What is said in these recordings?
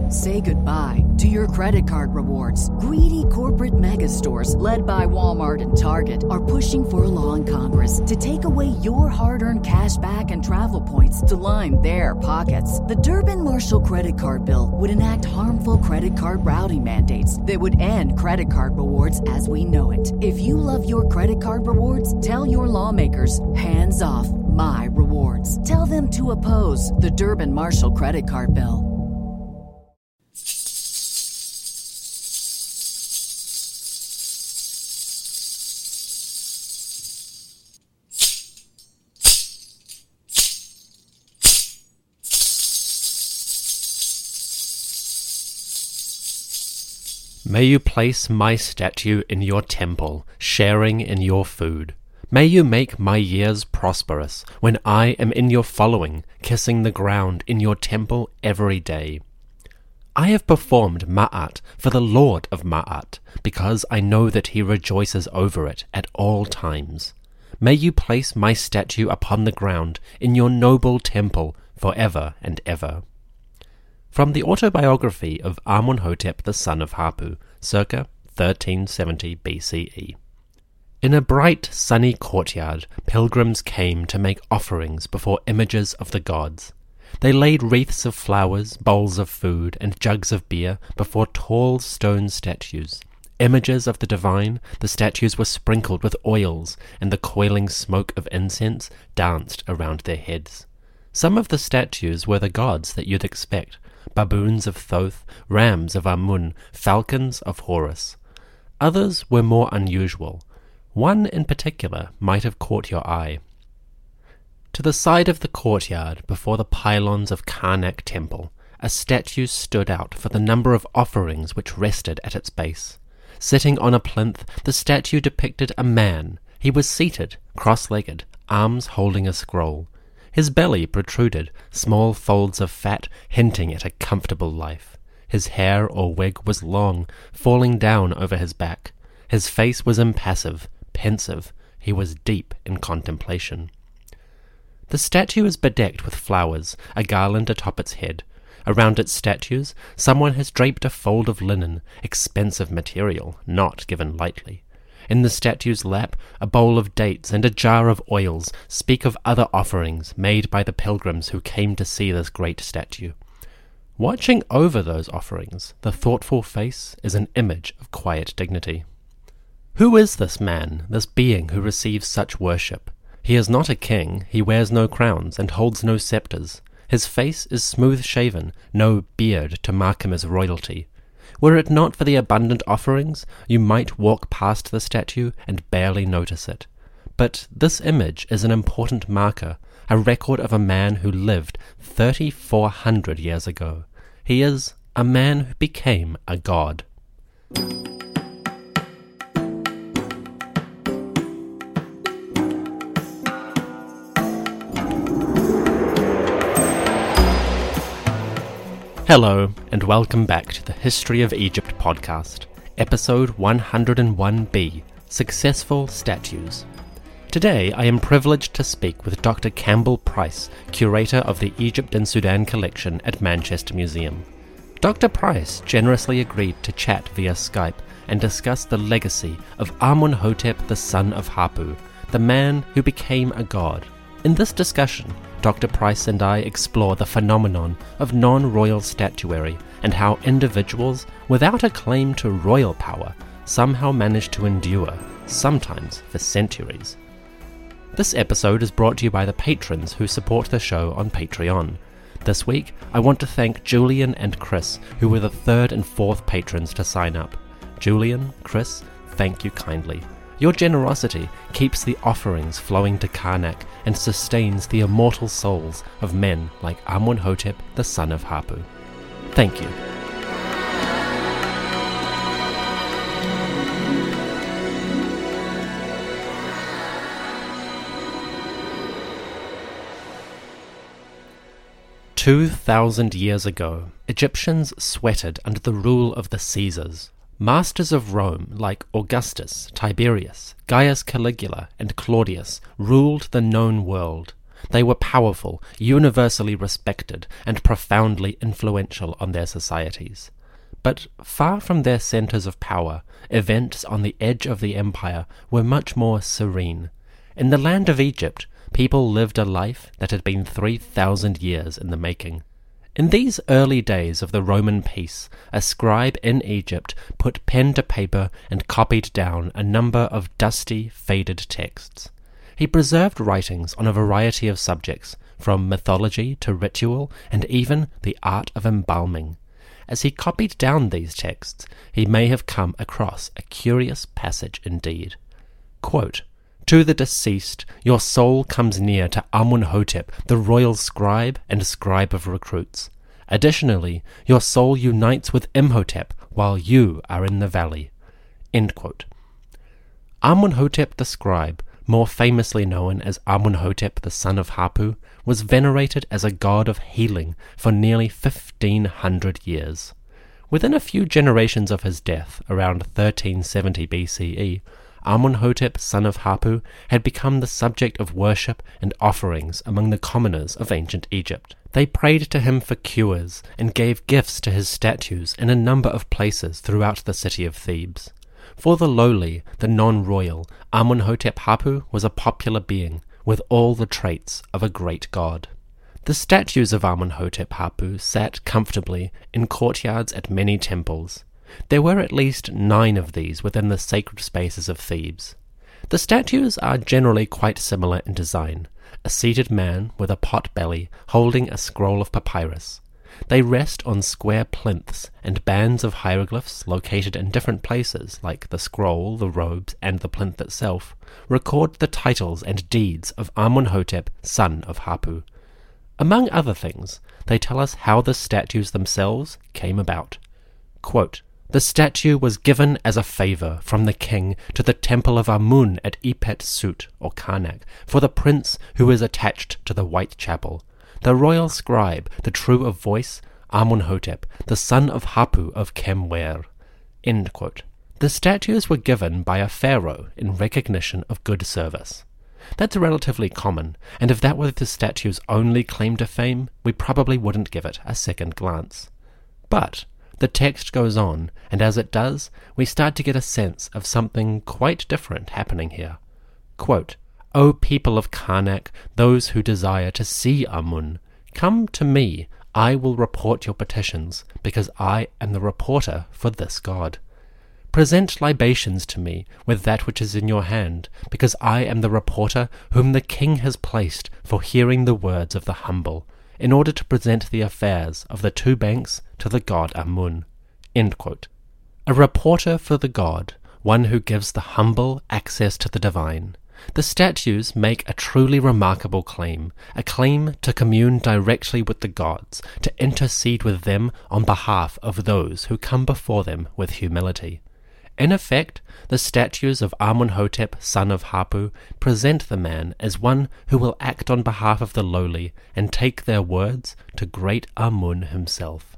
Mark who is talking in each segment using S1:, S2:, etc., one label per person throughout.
S1: Say goodbye to your credit card rewards. Greedy corporate mega stores, led by Walmart and Target, are pushing for a law in Congress to take away your hard-earned cash back and travel points to line their pockets. The Durbin-Marshall credit card bill would enact harmful credit card routing mandates that would end credit card rewards as we know it. If you love your credit card rewards, tell your lawmakers, hands off my rewards. Tell them to oppose the Durbin-Marshall credit card bill.
S2: May you place my statue in your temple, sharing in your food. May you make my years prosperous, when I am in your following, kissing the ground in your temple every day. I have performed Ma'at for the Lord of Ma'at, because I know that he rejoices over it at all times. May you place my statue upon the ground in your noble temple forever and ever. From the autobiography of Amun-hotep, the son of Hapu, circa 1370 BCE. In a bright, sunny courtyard, pilgrims came to make offerings before images of the gods. They laid wreaths of flowers, bowls of food, and jugs of beer before tall stone statues. Images of the divine, the statues were sprinkled with oils, and the coiling smoke of incense danced around their heads. Some of the statues were the gods that you'd expect: baboons of Thoth, rams of Amun, falcons of Horus. Others were more unusual. One in particular might have caught your eye. To the side of the courtyard, before the pylons of Karnak Temple, a statue stood out for the number of offerings which rested at its base. Sitting on a plinth, the statue depicted a man. He was seated, cross-legged, arms holding a scroll. His belly protruded, small folds of fat hinting at a comfortable life. His hair or wig was long, falling down over his back. His face was impassive, pensive. He was deep in contemplation. The statue is bedecked with flowers, a garland atop its head. Around its statues, someone has draped a fold of linen, expensive material, not given lightly. In the statue's lap, a bowl of dates and a jar of oils speak of other offerings made by the pilgrims who came to see this great statue. Watching over those offerings, the thoughtful face is an image of quiet dignity. Who is this man, this being who receives such worship? He is not a king, he wears no crowns and holds no scepters. His face is smooth-shaven, no beard to mark him as royalty. Were it not for the abundant offerings, you might walk past the statue and barely notice it. But this image is an important marker, a record of a man who lived 3,400 years ago. He is a man who became a god. Hello, and welcome back to the History of Egypt podcast, episode 101b, Successful Statues. Today I am privileged to speak with Dr. Campbell Price, curator of the Egypt and Sudan collection at Manchester Museum. Dr. Price generously agreed to chat via Skype and discuss the legacy of Amun-hotep, the son of Hapu, the man who became a god. In this discussion, Dr. Price and I explore the phenomenon of non-royal statuary and how individuals, without a claim to royal power, somehow manage to endure, sometimes for centuries. This episode is brought to you by the patrons who support the show on Patreon. This week, I want to thank Julian and Chris, who were the third and fourth patrons to sign up. Julian, Chris, thank you kindly. Your generosity keeps the offerings flowing to Karnak and sustains the immortal souls of men like Amun-hotep, the son of Hapu. Thank you. "2,000 years ago, Egyptians sweated under the rule of the Caesars. Masters of Rome like Augustus, Tiberius, Gaius Caligula, and Claudius ruled the known world. They were powerful, universally respected, and profoundly influential on their societies. But far from their centers of power, events on the edge of the empire were much more serene. In the land of Egypt, people lived a life that had been 3,000 years in the making. In these early days of the Roman peace, a scribe in Egypt put pen to paper and copied down a number of dusty, faded texts. He preserved writings on a variety of subjects, from mythology to ritual and even the art of embalming. As he copied down these texts, he may have come across a curious passage indeed. Quote, "To the deceased, your soul comes near to Amun-hotep, the royal scribe and scribe of recruits. Additionally, your soul unites with Imhotep while you are in the valley." End quote. Amun-hotep the scribe, more famously known as Amun-hotep the son of Hapu, was venerated as a god of healing for nearly 1,500 years. Within a few generations of his death, around 1370 BCE, Amun-hotep, son of Hapu, had become the subject of worship and offerings among the commoners of ancient Egypt. They prayed to him for cures and gave gifts to his statues in a number of places throughout the city of Thebes. For the lowly, the non-royal, Amun-hotep Hapu was a popular being with all the traits of a great god. The statues of Amun-hotep Hapu sat comfortably in courtyards at many temples. There were at least 9 of these within the sacred spaces of Thebes. The statues are generally quite similar in design, a seated man with a pot belly holding a scroll of papyrus. They rest on square plinths and bands of hieroglyphs located in different places, like the scroll, the robes, and the plinth itself, record the titles and deeds of Amun-hotep, son of Hapu. Among other things, they tell us how the statues themselves came about. Quote, "The statue was given as a favor from the king to the temple of Amun at Epet Sut, or Karnak, for the prince who is attached to the White Chapel. The royal scribe, the true of voice, Amun-hotep, the son of Hapu of Kemwer." End quote. The statues were given by a pharaoh in recognition of good service. That's relatively common, and if that were the statue's only claim to fame, we probably wouldn't give it a second glance. But the text goes on, and as it does, we start to get a sense of something quite different happening here. Quote, "O people of Karnak, those who desire to see Amun, come to me, I will report your petitions, because I am the reporter for this god. Present libations to me with that which is in your hand, because I am the reporter whom the king has placed for hearing the words of the humble, in order to present the affairs of the 2 banks to the god Amun." End quote. A reporter for the god, one who gives the humble access to the divine. The statues make a truly remarkable claim, a claim to commune directly with the gods, to intercede with them on behalf of those who come before them with humility. In effect, the statues of Amun-hotep, son of Hapu, present the man as one who will act on behalf of the lowly and take their words to great Amun himself.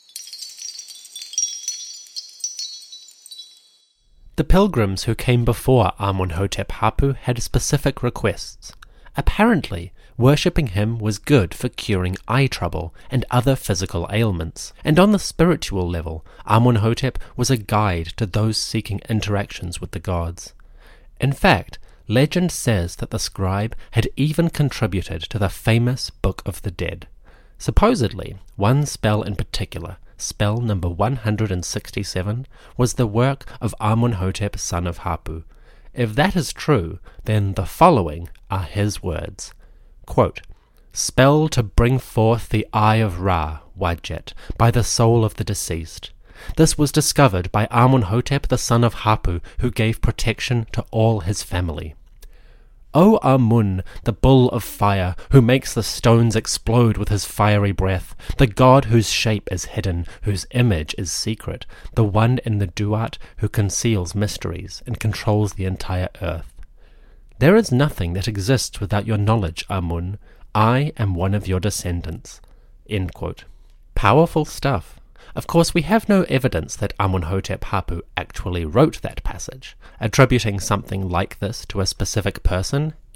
S2: The pilgrims who came before Amun-hotep Hapu had specific requests. Apparently, worshipping him was good for curing eye trouble and other physical ailments, and on the spiritual level, Amun-hotep was a guide to those seeking interactions with the gods. In fact, legend says that the scribe had even contributed to the famous Book of the Dead. Supposedly, one spell in particular, spell number 167, was the work of Amun-hotep, son of Hapu. If that is true, then the following are his words. Quote, "Spell to bring forth the eye of Ra, Wadjet, by the soul of the deceased. This was discovered by Amun-hotep, the son of Hapu, who gave protection to all his family. O Amun, the bull of fire, who makes the stones explode with his fiery breath, the god whose shape is hidden, whose image is secret, the one in the Duat who conceals mysteries and controls the entire earth. There is nothing that exists without your knowledge, Amun. I am one of your descendants." End quote. Powerful stuff. Of course, we have no evidence that Amun-hotep Hapu actually wrote that passage. Attributing something like this to a specific person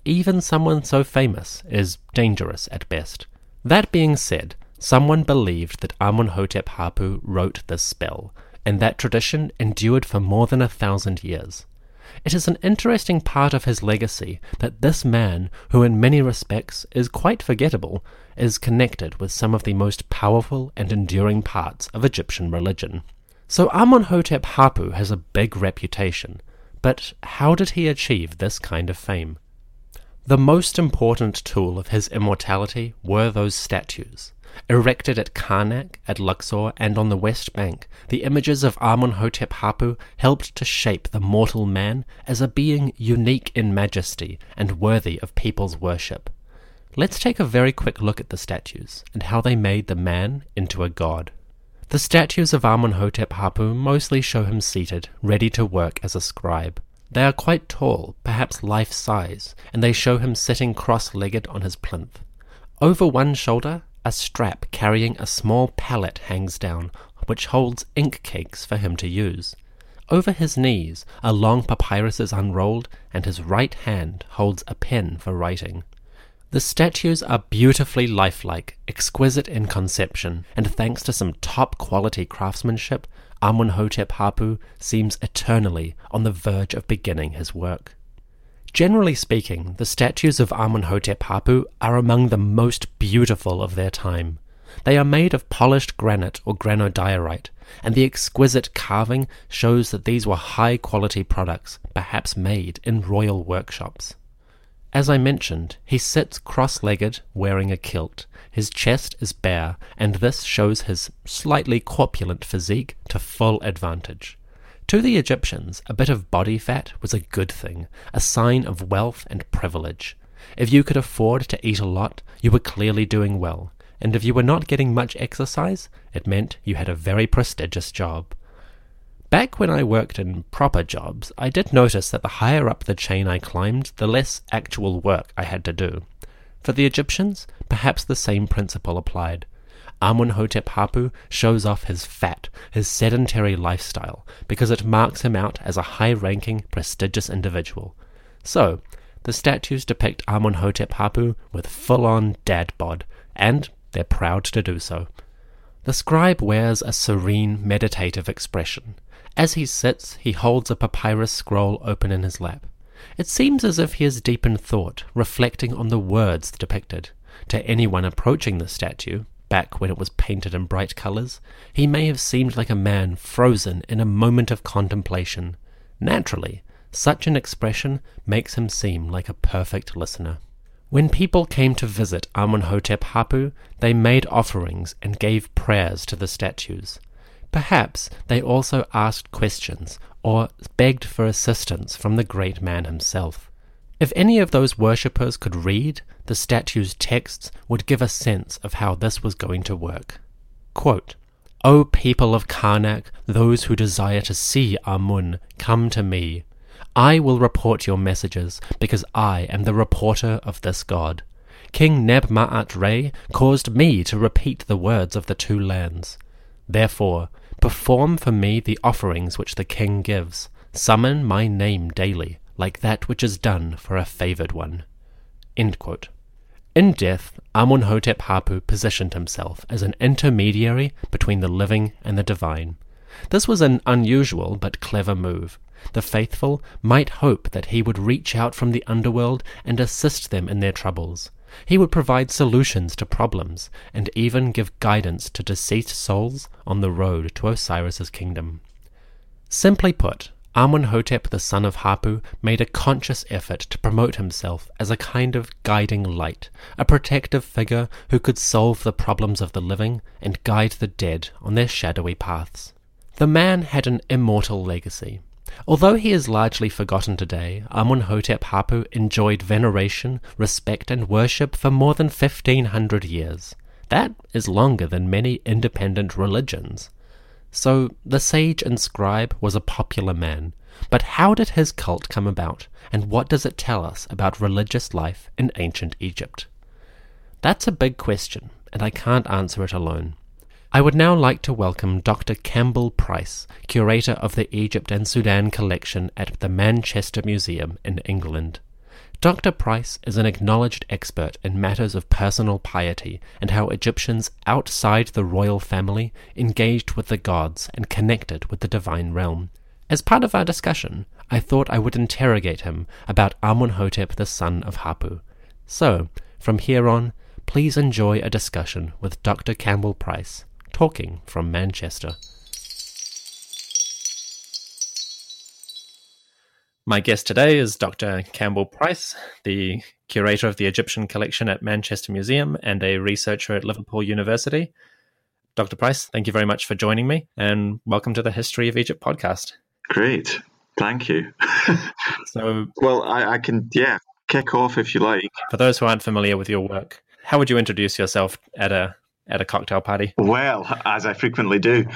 S2: even someone so famous is dangerous at best. That being said, someone believed that Amenhotep Hapu wrote this spell, and that tradition endured for more than 1,000 years. It is an interesting part of his legacy that this man, who in many respects is quite forgettable, is connected with some of the most powerful and enduring parts of Egyptian religion. So Amenhotep Hapu has a big reputation, but how did he achieve this kind of fame? The most important tool of his immortality were those statues. Erected at Karnak, at Luxor, and on the West Bank, the images of Amenhotep Hapu helped to shape the mortal man as a being unique in majesty and worthy of people's worship. Let's take a very quick look at the statues and how they made the man into a god. The statues of Amenhotep Hapu mostly show him seated, ready to work as a scribe. They are quite tall, perhaps life-size, and they show him sitting cross-legged on his plinth. Over one shoulder, a strap carrying a small pallet hangs down, which holds ink cakes for him to use. Over his knees, a long papyrus is unrolled, and his right hand holds a pen for writing. The statues are beautifully lifelike, exquisite in conception, and thanks to some top-quality craftsmanship, Amenhotep Hapu seems eternally on the verge of beginning his work. Generally speaking, the statues of Amenhotep Hapu are among the most beautiful of their time. They are made of polished granite or granodiorite, and the exquisite carving shows that these were high-quality products, perhaps made in royal workshops. As I mentioned, he sits cross-legged, wearing a kilt. His chest is bare, and this shows his slightly corpulent physique to full advantage. To the Egyptians, a bit of body fat was a good thing, a sign of wealth and privilege. If you could afford to eat a lot, you were clearly doing well, and if you were not getting much exercise, it meant you had a very prestigious job. Back when I worked in proper jobs, I did notice that the higher up the chain I climbed, the less actual work I had to do. For the Egyptians, perhaps the same principle applied. Amenhotep Hapu shows off his fat, his sedentary lifestyle, because it marks him out as a high-ranking, prestigious individual. So, the statues depict Amenhotep Hapu with full-on dad bod, and they're proud to do so. The scribe wears a serene, meditative expression. As he sits, he holds a papyrus scroll open in his lap. It seems as if he is deep in thought, reflecting on the words depicted. To anyone approaching the statue, back when it was painted in bright colours, he may have seemed like a man frozen in a moment of contemplation. Naturally, such an expression makes him seem like a perfect listener. When people came to visit Amenhotep Hapu, they made offerings and gave prayers to the statues. Perhaps they also asked questions or begged for assistance from the great man himself. If any of those worshippers could read, the statue's texts would give a sense of how this was going to work. Quote, "O people of Karnak, those who desire to see Amun, come to me. I will report your messages, because I am the reporter of this god. King Neb-Ma'at-Re caused me to repeat the words of the two lands. Therefore, perform for me the offerings which the king gives. Summon my name daily, like that which is done for a favored one." End quote. In death, Amenhotep Hapu positioned himself as an intermediary between the living and the divine. This was an unusual but clever move. The faithful might hope that he would reach out from the underworld and assist them in their troubles. He would provide solutions to problems, and even give guidance to deceased souls on the road to Osiris's kingdom. Simply put, Amenhotep the son of Hapu made a conscious effort to promote himself as a kind of guiding light, a protective figure who could solve the problems of the living and guide the dead on their shadowy paths. The man had an immortal legacy. Although he is largely forgotten today, Amenhotep Hapu enjoyed veneration, respect and worship for more than 1,500 years. That is longer than many independent religions. So, the sage and scribe was a popular man. But how did his cult come about, and what does it tell us about religious life in ancient Egypt? That's a big question, and I can't answer it alone. I would now like to welcome Dr. Campbell Price, curator of the Egypt and Sudan collection at the Manchester Museum in England. Dr. Price is an acknowledged expert in matters of personal piety and how Egyptians outside the royal family engaged with the gods and connected with the divine realm. As part of our discussion, I thought I would interrogate him about Amunhotep, the son of Hapu. So, from here on, please enjoy a discussion with Dr. Campbell Price, talking from Manchester. My guest today is Dr. Campbell Price, the curator of the Egyptian collection at Manchester Museum and a researcher at Liverpool University. Dr. Price, thank you very much for joining me, and welcome to the History of Egypt podcast.
S3: Great. Thank you.
S2: Well,
S3: I can, kick off if you like.
S2: For those who aren't familiar with your work, how would you introduce yourself at a cocktail party?
S3: Well, as I frequently do.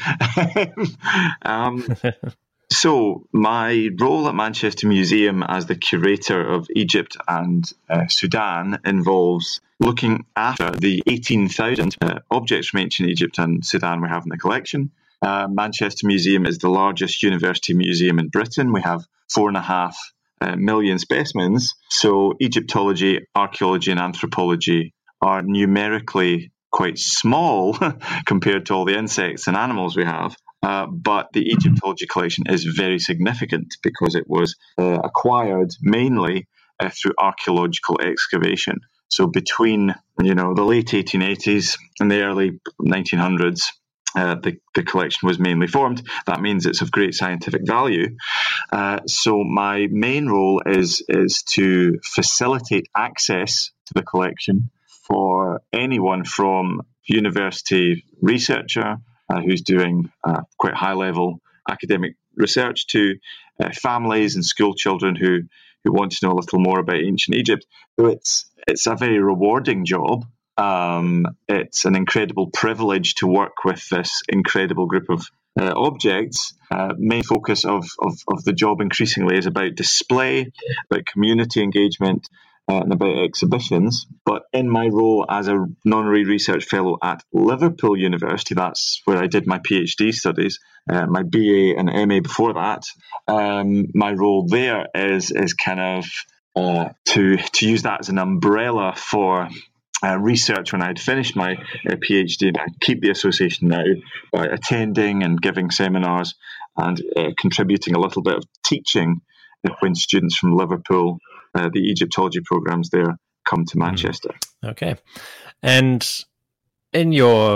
S3: So my role at Manchester Museum as the curator of Egypt and Sudan involves looking after the 18,000 objects from ancient Egypt and Sudan we have in the collection. Manchester Museum is the largest university museum in Britain. We have 4.5 million specimens. So Egyptology, archaeology and anthropology are numerically quite small compared to all the insects and animals we have. But the Egyptology collection is very significant because it was acquired mainly through archaeological excavation. So between the late 1880s and the early 1900s, the collection was mainly formed. That means it's of great scientific value. So my main role is to facilitate access to the collection for anyone from university researcher who's doing quite high-level academic research to families and school children who want to know a little more about ancient Egypt. So it's a very rewarding job. It's an incredible privilege to work with this incredible group of objects. Main focus of the job increasingly is about display, about community engagement, and about exhibitions. But in my role as a honorary research fellow at Liverpool University, that's where I did my PhD studies, my BA and MA before that, my role there is kind of to use that as an umbrella for research when I'd finished my PhD, and I keep the association now by attending and giving seminars and contributing a little bit of teaching when students from Liverpool, the Egyptology programs there, come to Manchester.
S2: Okay. And in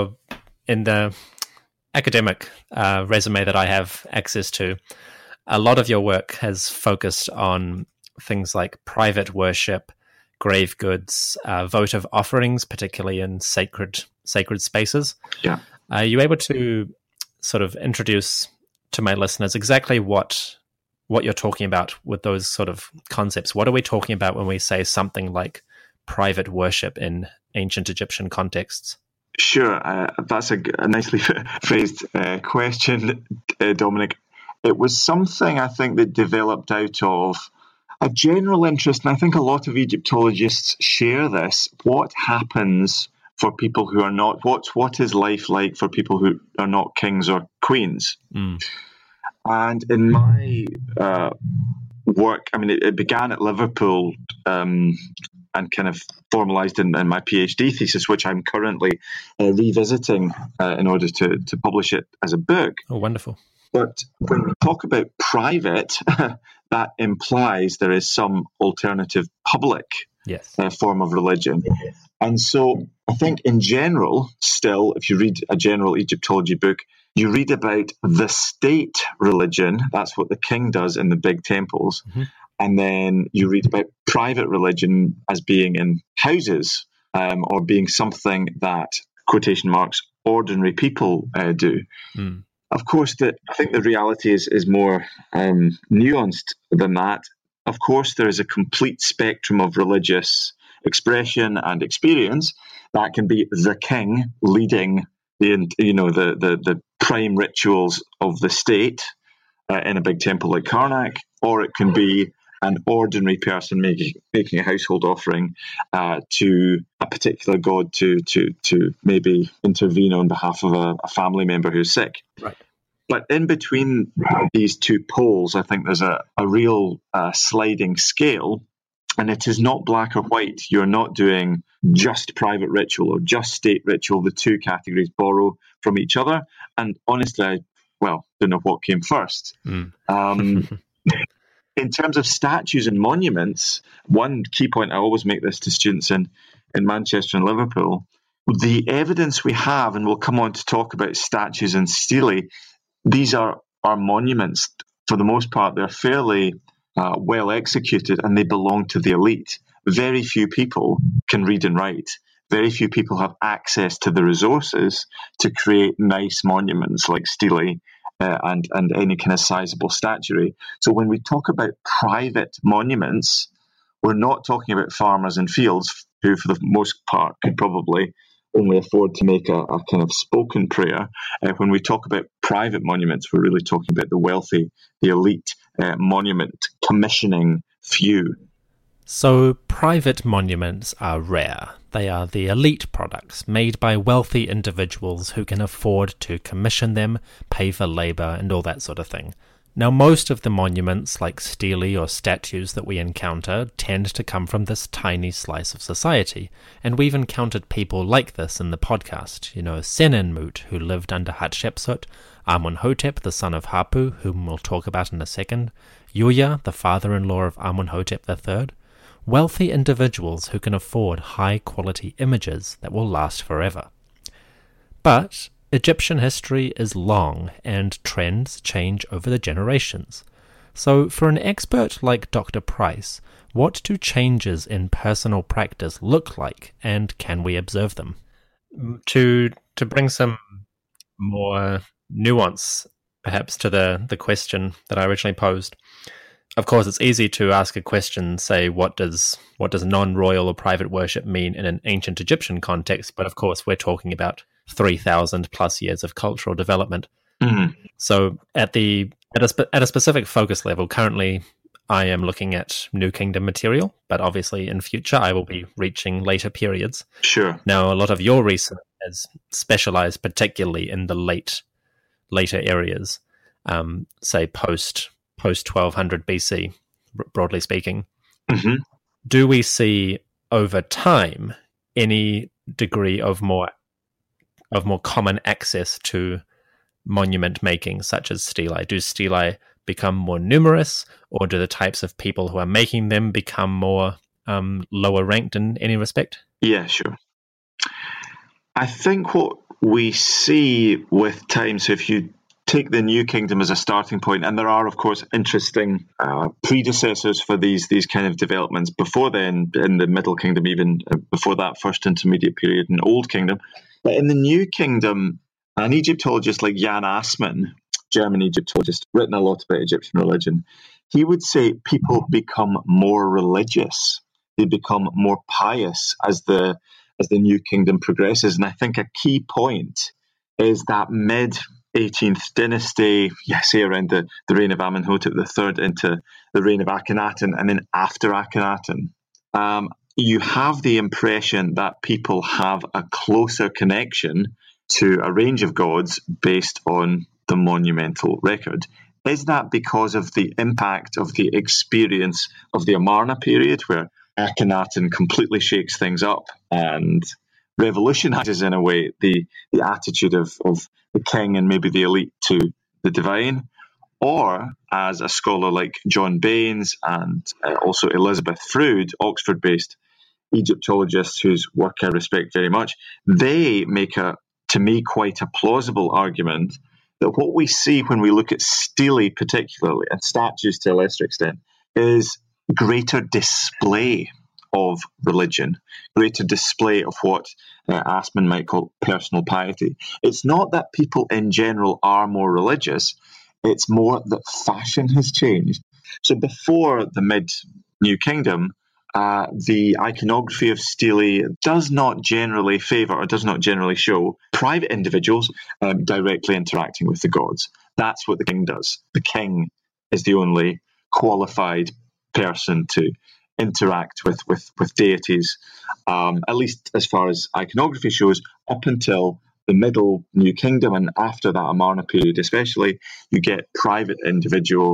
S2: the academic resume that I have access to, a lot of your work has focused on things like private worship, grave goods, votive offerings, particularly in sacred spaces.
S3: Yeah.
S2: Are you able to sort of introduce to my listeners exactly what you're talking about with those sort of concepts? What are we talking about when we say something like private worship in ancient Egyptian contexts?
S3: Sure. That's a nicely phrased question, Dominic. It was something I think that developed out of a general interest, and I think a lot of Egyptologists share this. What happens for people who are not, what is life like for people who are not kings or queens? And in my work, I mean, it began at Liverpool and kind of formalized in my PhD thesis, which I'm currently revisiting in order to publish it as a book.
S2: Oh, wonderful.
S3: But when we talk about private, that implies there is some alternative public form of religion. Yes. And so I think in general, still, if you read a general Egyptology book, you read about the state religion. That's what the king does in the big temples. Mm-hmm. And then you read about private religion as being in houses or being something that, quotation marks, ordinary people do. Mm. Of course, I think the reality is more nuanced than that. Of course, there is a complete spectrum of religious expression and experience that can be the king leading the prime rituals of the state in a big temple like Karnak, or it can be an ordinary person making a household offering to a particular god to maybe intervene on behalf of a family member who's sick.
S2: Right.
S3: But in between these two poles, I think there's a real sliding scale And it is not black or white. You're not doing just private ritual or just state ritual. The two categories borrow from each other. And honestly, I don't know what came first. In terms of statues and monuments, one key point, I always make this to students in Manchester and Liverpool, the evidence we have, and we'll come on to talk about statues and stele, these are monuments. For the most part, they're fairly well executed, and they belong to the elite. Very few people can read and write. Very few people have access to the resources to create nice monuments like stele and any kind of sizable statuary. So when we talk about private monuments, we're not talking about farmers in fields who, for the most part, could probably only afford to make a kind of spoken prayer. When we talk about private monuments, we're really talking about the wealthy, the elite monument commissioning few.
S2: So private monuments are rare. They are the elite products made by wealthy individuals who can afford to commission them, pay for labour and all that sort of thing. Now, most of the monuments, like stele or statues that we encounter, tend to come from this tiny slice of society, and we've encountered people like this in the podcast. Senenmut, who lived under Hatshepsut, Amunhotep, the son of Hapu, whom we'll talk about in a second, Yuya, the father-in-law of Amunhotep III, wealthy individuals who can afford high-quality images that will last forever. But Egyptian history is long, and trends change over the generations. So for an expert like Dr. Price, what do changes in personal practice look like, and can we observe them? To bring some more nuance, perhaps, to the question that I originally posed, of course, it's easy to ask a question, say, what does non-royal or private worship mean in an ancient Egyptian context? But of course, we're talking about 3,000 plus years of cultural development.
S3: Mm-hmm.
S2: So at a specific focus level, currently I am looking at New Kingdom material, but obviously in future I will be reaching later periods.
S3: Sure.
S2: Now, a lot of your research has specialized particularly in the later areas, say post 1200 BC, broadly speaking.
S3: Mm-hmm.
S2: Do we see over time any degree of more common access to monument making, such as stele? Do stele become more numerous, or do the types of people who are making them become more lower ranked in any respect?
S3: Yeah, sure. I think what we see with time, so if you take the New Kingdom as a starting point, and there are, of course, interesting predecessors for these kind of developments before then, in the Middle Kingdom, even before that first intermediate period in Old Kingdom. But in the New Kingdom, an Egyptologist like Jan Assmann, German Egyptologist, written a lot about Egyptian religion, he would say people become more religious. They become more pious as the New Kingdom progresses. And I think a key point is that mid-18th dynasty, say around the reign of Amenhotep III into the reign of Akhenaten, and then after Akhenaten, you have the impression that people have a closer connection to a range of gods based on the monumental record. Is that because of the impact of the experience of the Amarna period, where Akhenaten completely shakes things up and revolutionizes, in a way, the attitude of the king and maybe the elite to the divine? Or, as a scholar like John Baines and also Elizabeth Froude, Oxford-based Egyptologists whose work I respect very much, they make to me, quite a plausible argument that what we see when we look at stele particularly, and statues to a lesser extent, is greater display of religion, greater display of what Assmann might call personal piety. It's not that people in general are more religious, it's more that fashion has changed. So before the mid-New Kingdom, the iconography of stele does not generally favour or does not generally show private individuals directly interacting with the gods. That's what the king does. The king is the only qualified person to interact with deities, at least as far as iconography shows, up until the middle New Kingdom, and after that Amarna period especially, you get private individuals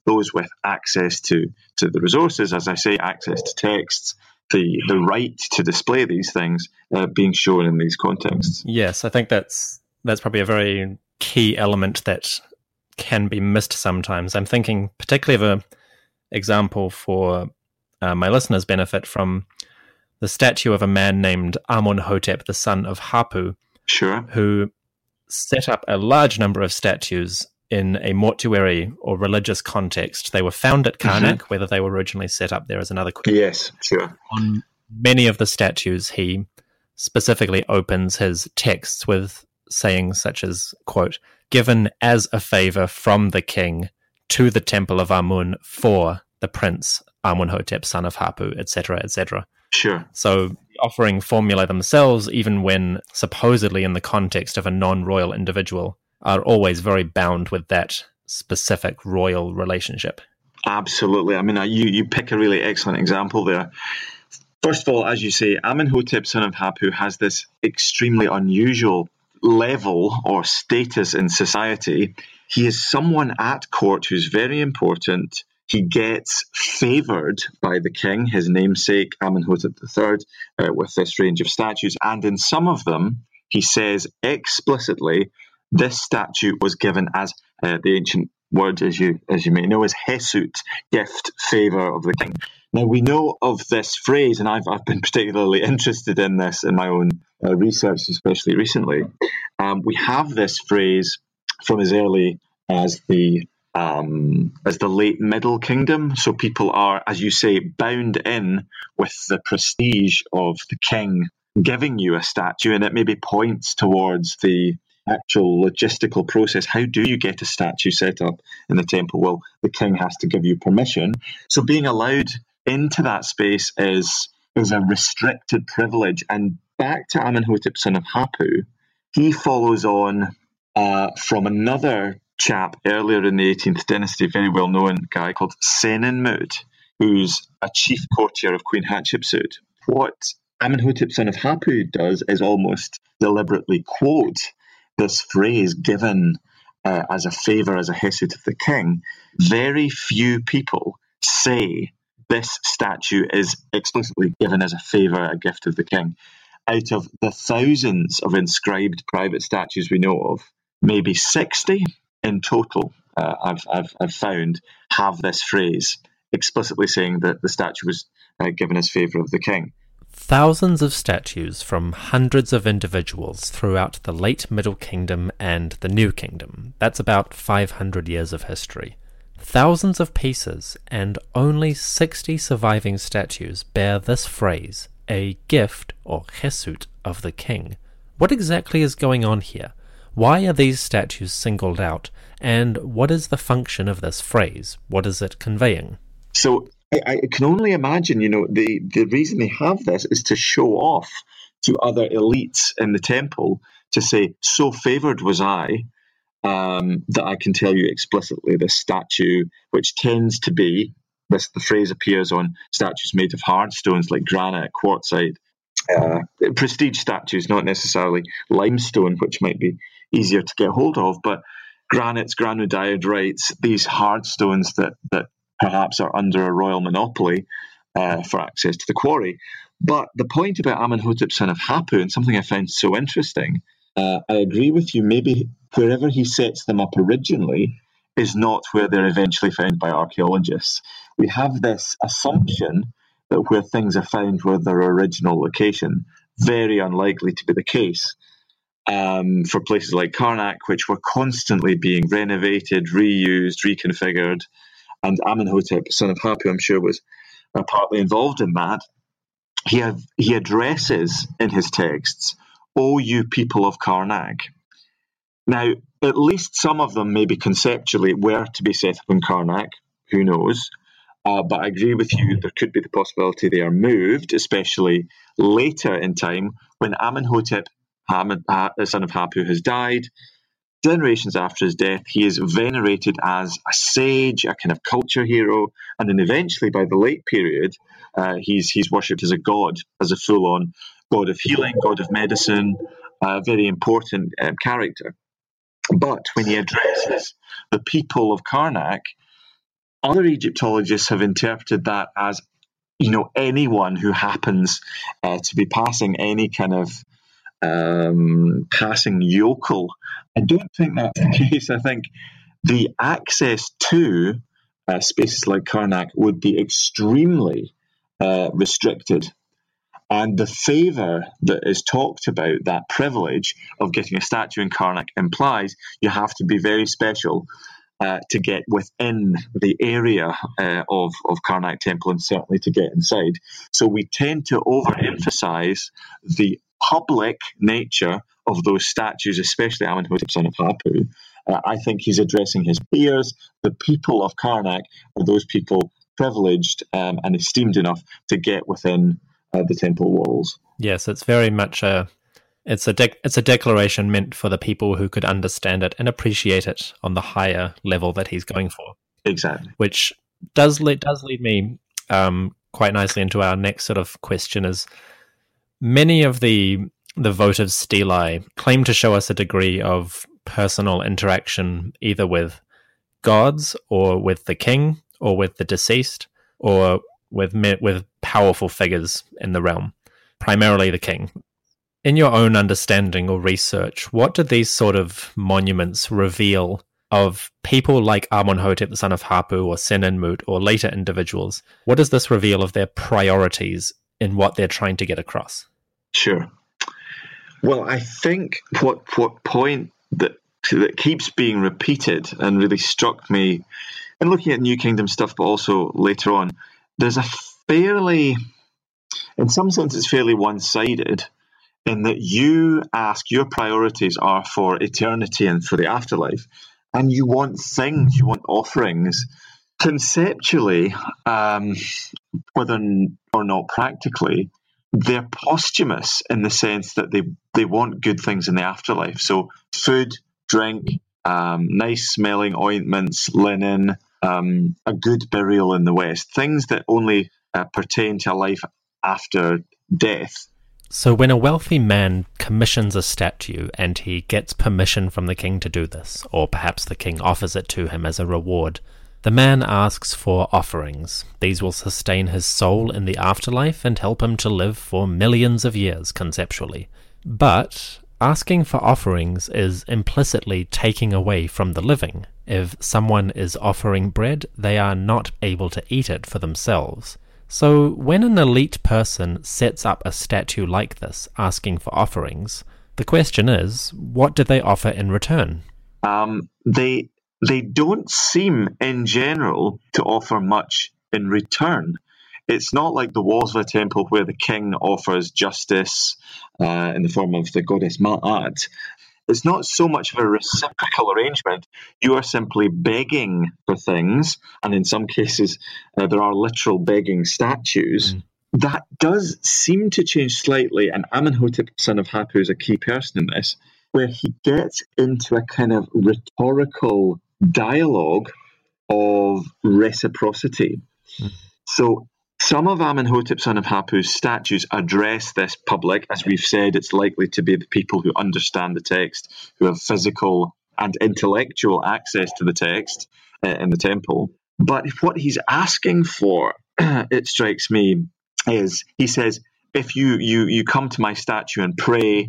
S3: those with access to the resources, as I say, access to texts, the right to display these things being shown in these contexts.
S2: Yes, I think that's probably a very key element that can be missed sometimes. I'm thinking particularly of an example for my listeners' benefit from the statue of a man named Amun-hotep, the son of Hapu,
S3: Sure.
S2: who set up a large number of statues in a mortuary or religious context. They were found at Karnak, whether they were originally set up there is another question.
S3: Yes, sure.
S2: On many of the statues, he specifically opens his texts with sayings such as, quote, "given as a favor from the king to the temple of Amun for the prince Amun-hotep, son of Hapu," etc., etc.
S3: Sure.
S2: So the offering formula themselves, even when supposedly in the context of a non-royal individual, are always very bound with that specific royal relationship.
S3: Absolutely. I mean, you pick a really excellent example there. First of all, as you say, Amenhotep, son of Hapu, has this extremely unusual level or status in society. He is someone at court who's very important. He gets favoured by the king, his namesake, Amenhotep III, with this range of statues. And in some of them, he says explicitly, this statue was given as the ancient word, as you may know, is hesut, gift, favour of the king. Now, we know of this phrase, and I've been particularly interested in this in my own research, especially recently. We have this phrase from as early as the late Middle Kingdom. So people are, as you say, bound in with the prestige of the king giving you a statue, and it maybe points towards the actual logistical process. How do you get a statue set up in the temple? Well, the king has to give you permission. So being allowed into that space is a restricted privilege. And back to Amenhotep, son of Hapu, he follows on from another chap earlier in the 18th dynasty, very well-known guy called Senenmut, who's a chief courtier of Queen Hatshepsut. What Amenhotep, son of Hapu, does is almost deliberately quote this phrase given as a favour, as a hesut of the king. Very few people say this statue is explicitly given as a favour, a gift of the king. Out of the thousands of inscribed private statues we know of, maybe 60 in total, I've found, have this phrase explicitly saying that the statue was given as favour of the king.
S2: Thousands of statues from hundreds of individuals throughout the late Middle Kingdom and the New Kingdom. That's about 500 years of history. Thousands of pieces and only 60 surviving statues bear this phrase, a gift or hesut of the king. What exactly is going on here? Why are these statues singled out? And what is the function of this phrase? What is it conveying?
S3: So I can only imagine, the reason they have this is to show off to other elites in the temple to say, so favoured was I, that I can tell you explicitly this statue, which tends to be, the phrase appears on statues made of hard stones like granite, quartzite, prestige statues, not necessarily limestone, which might be easier to get hold of, but granites, granodiorites, these hard stones that perhaps are under a royal monopoly for access to the quarry. But the point about Amenhotep, son of Hapu, and something I found so interesting, I agree with you, maybe wherever he sets them up originally is not where they're eventually found by archaeologists. We have this assumption that where things are found were their original location, very unlikely to be the case. For places like Karnak, which were constantly being renovated, reused, reconfigured, and Amenhotep, son of Hapu, I'm sure was partly involved in that. He addresses in his texts, "O you people of Karnak." Now, at least some of them maybe conceptually were to be set up in Karnak, who knows? But I agree with you, there could be the possibility they are moved, especially later in time when Amenhotep, the son of Hapu, has died. Generations after his death, he is venerated as a sage, a kind of culture hero, and then eventually, by the late period, he's worshipped as a god, as a full-on god of healing, god of medicine, a very important character. But when he addresses the people of Karnak, other Egyptologists have interpreted that as, anyone who happens to be passing any kind of passing yokel. I don't think that's the case. I think the access to spaces like Karnak would be extremely restricted. And the favour that is talked about, that privilege of getting a statue in Karnak, implies you have to be very special to get within the area of Karnak Temple, and certainly to get inside. So we tend to overemphasize the public nature of those statues, especially Amenhotep, son of Hapu. I think he's addressing his peers. The people of Karnak are those people privileged and esteemed enough to get within the temple walls.
S2: Yes, it's very much it's a declaration meant for the people who could understand it and appreciate it on the higher level that he's going for.
S3: Exactly.
S2: Which does lead me quite nicely into our next sort of question. Is many of the votive stelae claim to show us a degree of personal interaction either with gods or with the king or with the deceased or with powerful figures in the realm, primarily the king. In your own understanding or research, what do these sort of monuments reveal of people like Amenhotep, the son of Hapu, or Senenmut, or later individuals? What does this reveal of their priorities in what they're trying to get across?
S3: Sure. Well, I think what point that keeps being repeated and really struck me in looking at New Kingdom stuff, but also later on, there's a fairly, in some sense, it's fairly one-sided in that you ask, your priorities are for eternity and for the afterlife, and you want things, you want offerings. Conceptually, whether or not practically, they're posthumous in the sense that they want good things in the afterlife. So food, drink, nice smelling ointments, linen, a good burial in the West, things that only pertain to a life after death.
S2: So when a wealthy man commissions a statue and he gets permission from the king to do this, or perhaps the king offers it to him as a reward, the man asks for offerings. These will sustain his soul in the afterlife and help him to live for millions of years conceptually. But asking for offerings is implicitly taking away from the living. If someone is offering bread, they are not able to eat it for themselves. So when an elite person sets up a statue like this, asking for offerings, the question is, what do they offer in return?
S3: They don't seem, in general, to offer much in return. It's not like the walls of a temple where the king offers justice in the form of the goddess Ma'at. It's not so much of a reciprocal arrangement. You are simply begging for things, and in some cases there are literal begging statues. That does seem to change slightly, and Amenhotep, son of Hapu, is a key person in this, where he gets into a kind of rhetorical dialogue of reciprocity. So some of Amenhotep, son of Hapu's statues address this public. As we've said, it's likely to be the people who understand the text, who have physical and intellectual access to the text in the temple. But what he's asking for, it strikes me, is he says, if you come to my statue and pray,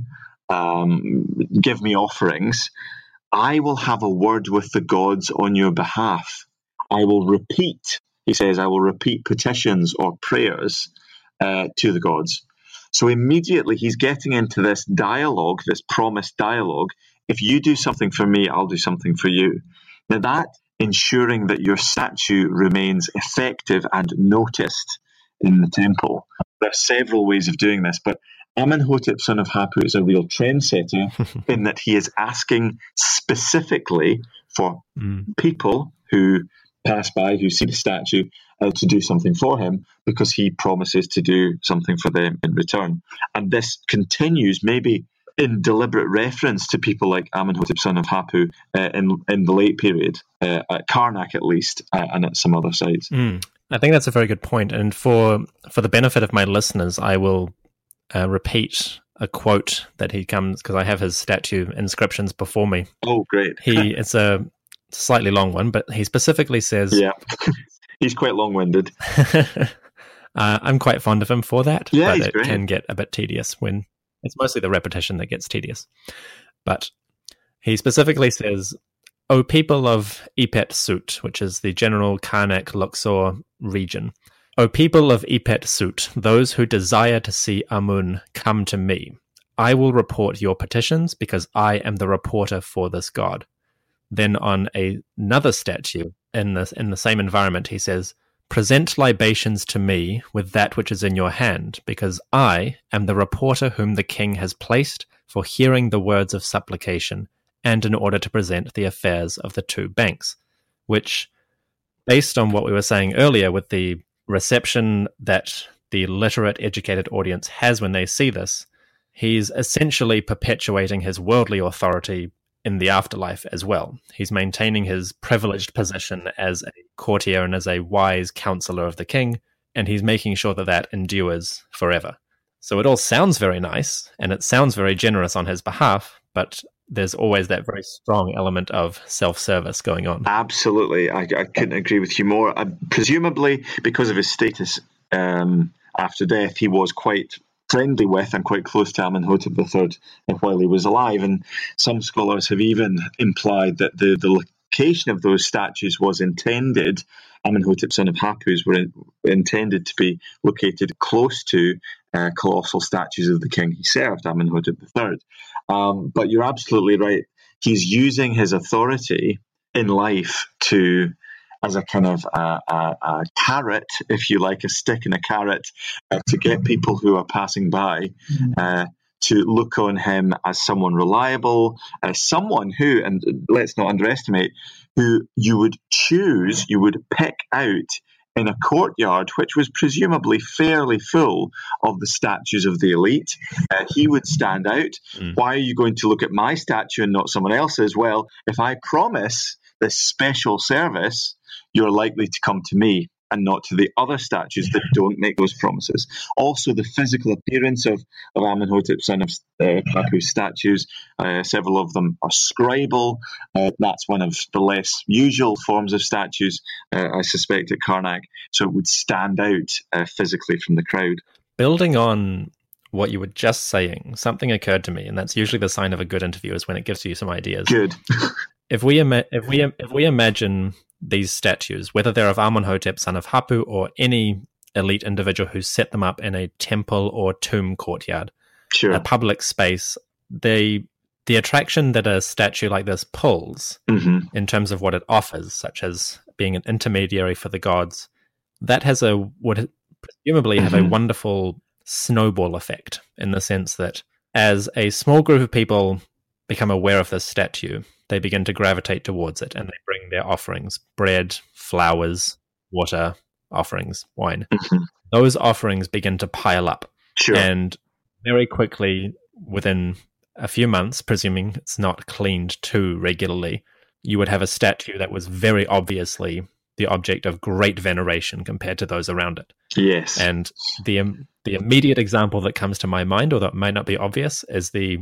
S3: give me offerings, I will have a word with the gods on your behalf. I will repeat petitions or prayers to the gods. So immediately he's getting into this dialogue, this promised dialogue. If you do something for me, I'll do something for you. Now that ensuring that your statue remains effective and noticed in the temple. There are several ways of doing this, but Amenhotep, son of Hapu, is a real trendsetter in that he is asking specifically for people who pass by, who see the statue, to do something for him, because he promises to do something for them in return. And this continues, maybe in deliberate reference to people like Amenhotep, son of Hapu, in the late period, at Karnak at least, and at some other sites.
S2: I think that's a very good point. And for the benefit of my listeners, I will repeat a quote that he comes, because I have his statue inscriptions before me.
S3: Oh, great.
S2: It's a slightly long one, but he specifically says...
S3: Yeah, he's quite long-winded.
S2: I'm quite fond of him for that,
S3: Yeah,
S2: but
S3: he's
S2: it
S3: great.
S2: can get a bit tedious when it's mostly the repetition that gets tedious. But he specifically says, "O people of Epet Sut," which is the general Karnak Luxor region. "O people of Epet Sut, those who desire to see Amun, come to me. I will report your petitions because I am the reporter for this god." Then on another statue in the same environment, he says, "Present libations to me with that which is in your hand, because I am the reporter whom the king has placed for hearing the words of supplication and in order to present the affairs of the two banks," which, based on what we were saying earlier with the reception that the literate, educated audience has when they see this, he's essentially perpetuating his worldly authority in the afterlife as well. He's maintaining his privileged position as a courtier and as a wise counselor of the king, and he's making sure that that endures forever. So it all sounds very nice, and it sounds very generous on his behalf, but there's always that very strong element of self-service going on.
S3: Absolutely. I couldn't agree with you more. Presumably, because of his status after death, he was quite friendly with and quite close to Amenhotep III while he was alive. And some scholars have even implied that the location of those statues was intended, Amenhotep, son of Hapu's, were intended to be located close to colossal statues of the king he served, Amenhotep III. But you're absolutely right. He's using his authority in life as a kind of a carrot, if you like, a stick and a carrot, to get people who are passing by to look on him as someone reliable, as someone who, and let's not underestimate, who you would pick out in a courtyard which was presumably fairly full of the statues of the elite. He would stand out. Why are you going to look at my statue and not someone else's? Well, if I promise this special service, you're likely to come to me and not to the other statues that don't make those promises. Also, the physical appearance of Amenhotep, son of Hapu's statues, several of them are scribal. That's one of the less usual forms of statues, I suspect, at Karnak. So it would stand out physically from the crowd.
S2: Building on what you were just saying, something occurred to me, and that's usually the sign of a good interview, is when it gives you some ideas.
S3: Good.
S2: If we imagine these statues, whether they're of Amenhotep, son of Hapu, or any elite individual who set them up in a temple or tomb courtyard,
S3: sure,
S2: a public space, the attraction that a statue like this pulls in terms of what it offers, such as being an intermediary for the gods, that would presumably have a wonderful snowball effect, in the sense that as a small group of people become aware of this statue, they begin to gravitate towards it, and they bring their offerings: bread, flowers, water, offerings, wine. Those offerings begin to pile up.
S3: Sure.
S2: And very quickly, within a few months, presuming it's not cleaned too regularly, you would have a statue that was very obviously the object of great veneration compared to those around it.
S3: Yes.
S2: And the immediate example that comes to my mind, although it might not be obvious, is the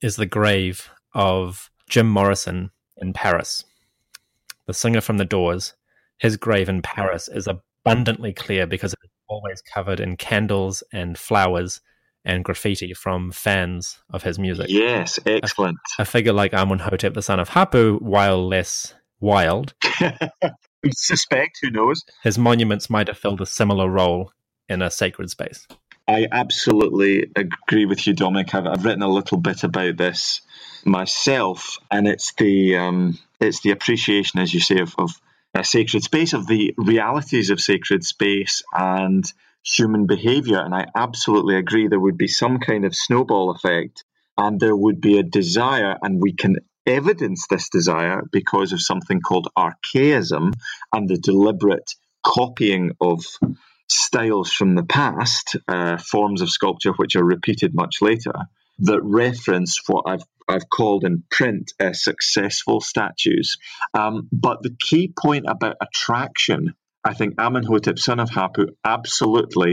S2: grave of Jim Morrison in Paris, the singer from The Doors. His grave in Paris is abundantly clear because it's always covered in candles and flowers and graffiti from fans of his music.
S3: Yes, excellent.
S2: A figure like Amenhotep, the son of Hapu, while less wild,
S3: we suspect, who knows?
S2: His monuments might have filled a similar role in a sacred space.
S3: I absolutely agree with you, Dominic. I've written a little bit about this myself, and it's the appreciation, as you say, of a sacred space, of the realities of sacred space and human behavior. And I absolutely agree there would be some kind of snowball effect, and there would be a desire, and we can evidence this desire because of something called archaism and the deliberate copying of styles from the past, forms of sculpture which are repeated much later, that reference what I've called in print successful statues. But the key point about attraction, I think Amenhotep, son of Hapu, absolutely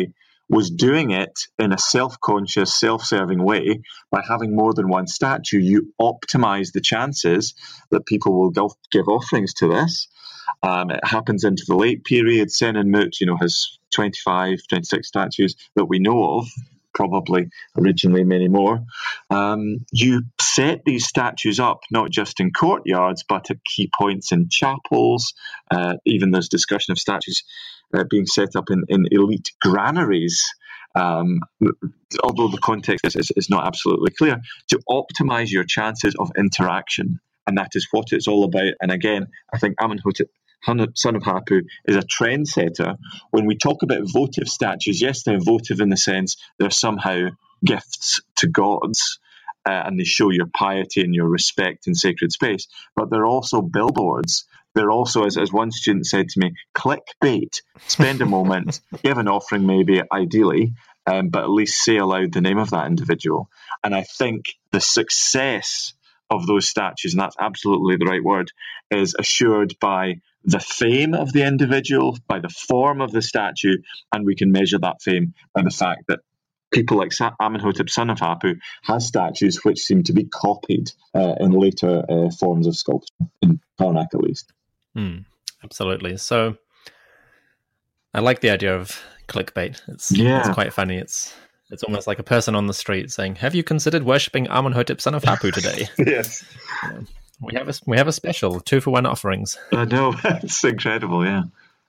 S3: was doing it in a self-conscious, self-serving way. By having more than one statue, you optimize the chances that people will give offerings to this. It happens into the late period. Senenmut, has 25, 26 statues that we know of, probably originally many more. You set these statues up not just in courtyards, but at key points in chapels. Even there's discussion of statues being set up in elite granaries, although the context is not absolutely clear, to optimize your chances of interaction. And that is what it's all about. And again, I think Amenhotep, son of Hapu, is a trendsetter. When we talk about votive statues, yes, they're votive in the sense they're somehow gifts to gods, and they show your piety and your respect in sacred space, but they're also billboards. They're also, as one student said to me, clickbait. Spend a moment, give an offering maybe, ideally, but at least say aloud the name of that individual. And I think the success of those statues, and that's absolutely the right word, is assured by the fame of the individual, by the form of the statue, and we can measure that fame by the fact that people like Amenhotep, son of Hapu, has statues which seem to be copied in later forms of sculpture, in Karnak at least.
S2: Absolutely. So I like the idea of clickbait. It's quite funny. It's almost like a person on the street saying, "Have you considered worshipping Amenhotep, son of Hapu today?"
S3: Yes.
S2: We have a special 2-for-1 offerings.
S3: I know. It's incredible, yeah.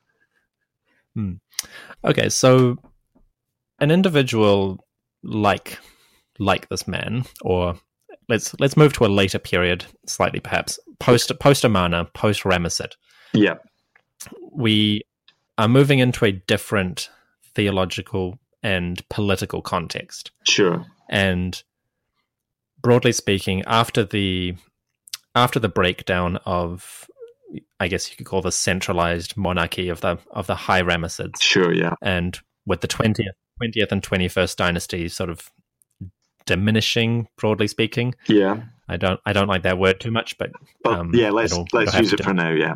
S2: Okay, so an individual like this man, or let's move to a later period, slightly perhaps post Amarna, post Ramesset.
S3: Yeah.
S2: We are moving into a different theological and political context.
S3: Sure.
S2: And broadly speaking, after the breakdown of, I guess you could call the centralized monarchy of the High Ramessids.
S3: Sure, yeah.
S2: And with the 20th and 21st dynasty sort of diminishing, broadly speaking.
S3: Yeah.
S2: I don't like that word too much, but
S3: yeah, let's use it for now, yeah.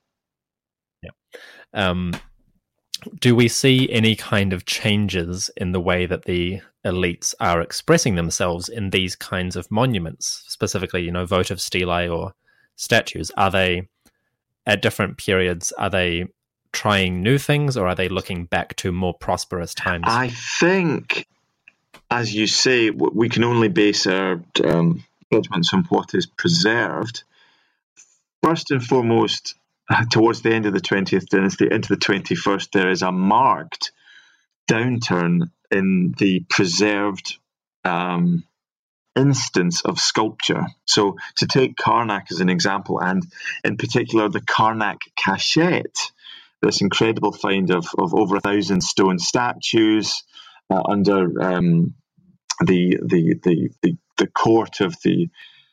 S2: Yeah. Do we see any kind of changes in the way that the elites are expressing themselves in these kinds of monuments, specifically, votive stelae or statues? Are they, at different periods, are they trying new things, or are they looking back to more prosperous times?
S3: I think, as you say, we can only base our judgments on what is preserved. First and foremost, towards the end of the 20th dynasty, into the 21st, there is a marked downturn in the preserved instance of sculpture. So to take Karnak as an example, and in particular the Karnak cachette, this incredible find of over 1,000 stone statues under the court of the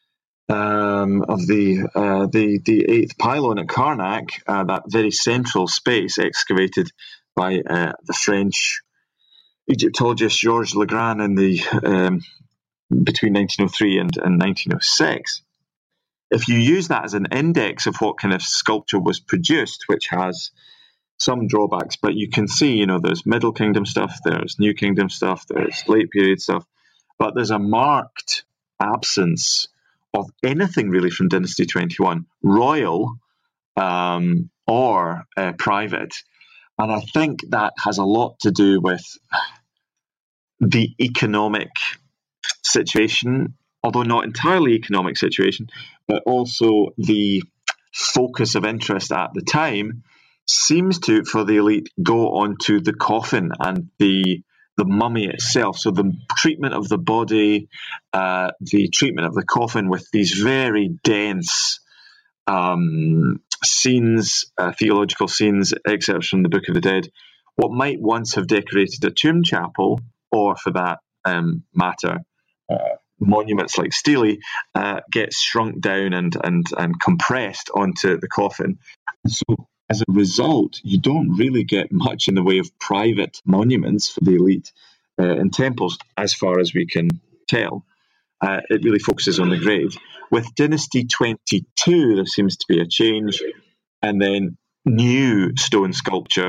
S3: eighth pylon at Karnak, that very central space excavated by the French Egyptologist Georges Legrand in the between 1903 and 1906. If you use that as an index of what kind of sculpture was produced, which has some drawbacks, but you can see, there's Middle Kingdom stuff, there's New Kingdom stuff, there's late period stuff, but there's a marked absence of anything really from Dynasty 21, royal or private. And I think that has a lot to do with the economic situation, although not entirely economic situation, but also the focus of interest at the time seems to, for the elite, go onto the coffin and the mummy itself. So the treatment of the body, the treatment of the coffin with these very dense scenes, theological scenes, excerpts from the Book of the Dead. What might once have decorated a tomb chapel, or for that matter, monuments like stelae, gets shrunk down and compressed onto the coffin. So as a result, you don't really get much in the way of private monuments for the elite in temples, as far as we can tell. It really focuses on the grave. With Dynasty 22, there seems to be a change, and then new stone sculpture